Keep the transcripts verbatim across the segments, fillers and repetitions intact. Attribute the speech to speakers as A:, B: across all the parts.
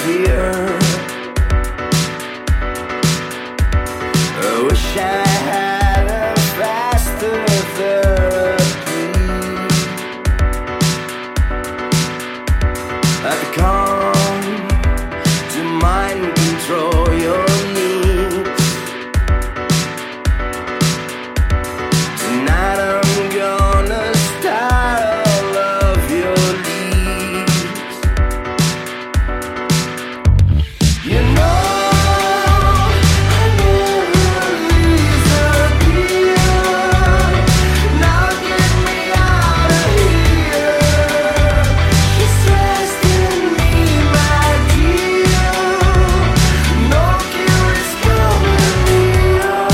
A: fear. I wish I had a faster therapy. I could come to mind control your needs. Tonight I'm gonna start all of your leads. You know I never disappear. Now get me out of here. She's dressed in me, my dear. No cure is coming near.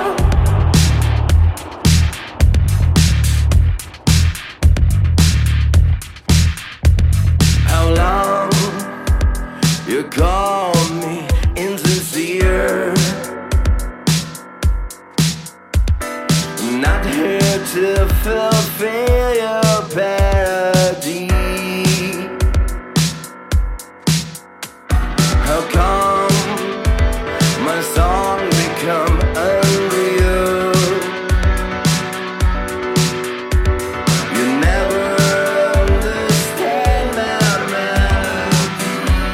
A: How long you call me insincere? I'm not here to fulfill your parody. How come my song become unreal? You never understand my melody.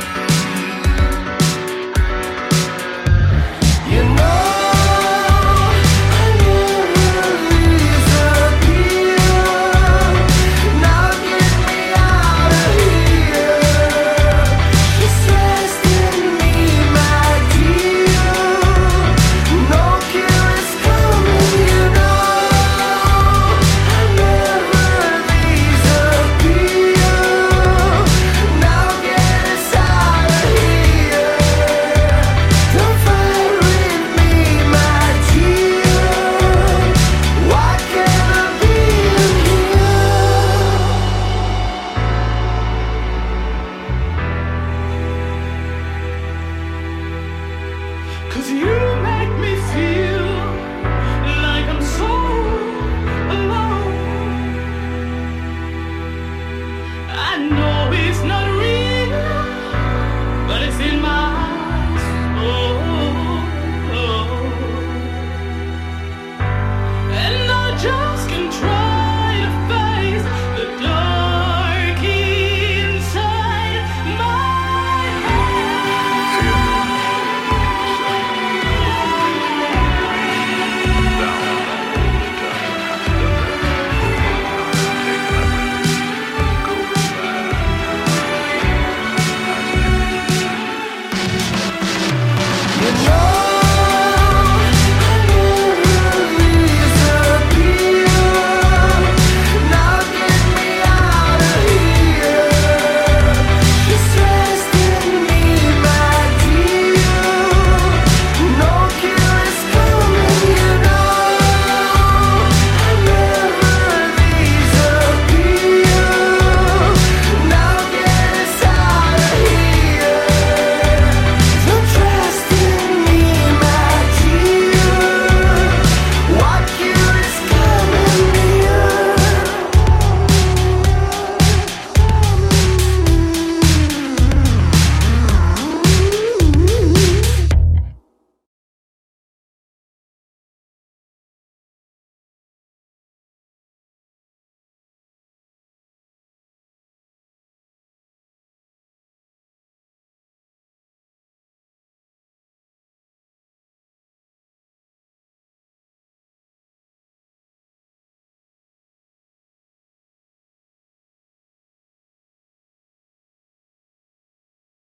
A: You know I never disappear. Now get me out of here. She's dressed in me, my dear. No cure is coming, you know. I never disappear. Now get us out of here. Don't fight with me, my dear. Why can't I be in here? 'Cause you make me feel like I'm so alone. I know it's not